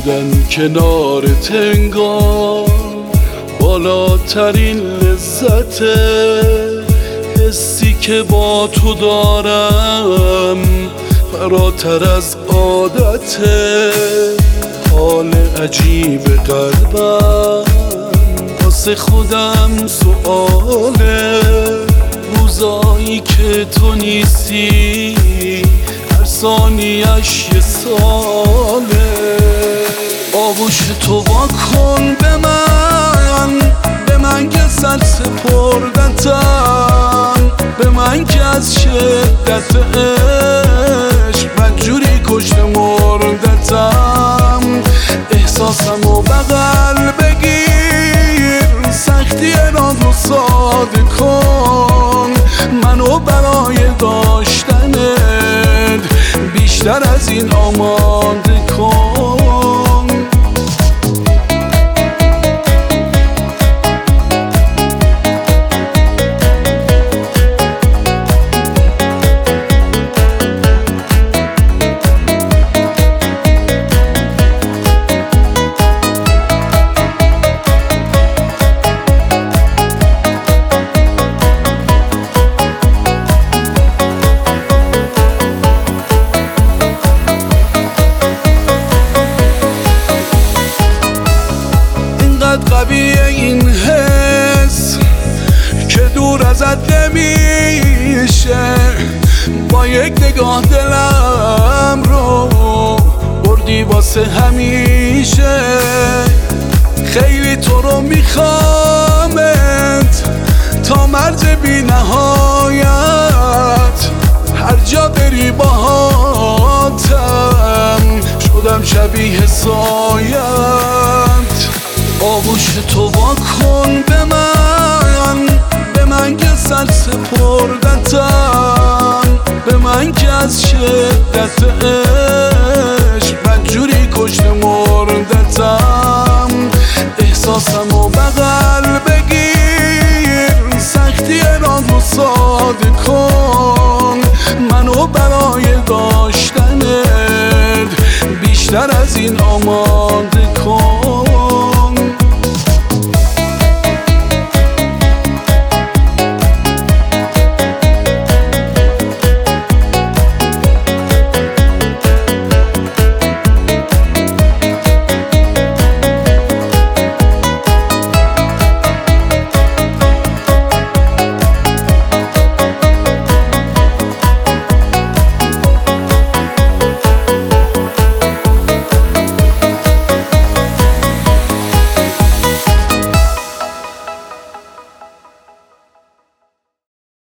بودن کنار تنگار بالاترین لذته، حسی که با تو دارم فراتر از عادته. حال عجیب قلبم واسه خودم سؤاله، روزایی که تو نیستی هر ثانیه‌اش یه ساله. آغوش تو وا کن به من که سر سپردتم، به من که از شدت عشق بدجوری کشت مردتم. احساسمو بغل بگیر، سختی رازو ساده کن، منو برای داشتنت بیشتر از این آماده کن. قویه این حس که دور ازت نمیشه، با یک نگاه دلم رو بردی واسه همیشه. خیلی تو رو میخوامت تا مرز بی نهایت، هر جا بری باهاتم شدم شبیه سایت. آغوش تو وا کن به من که سر سپردتم، به من که از شدت عشق بدجوری کشت مردتم. احساسمو بغل بگیر، سختی رازو ساده کن، منو برای داشتنت بیشتر از این آماده کن.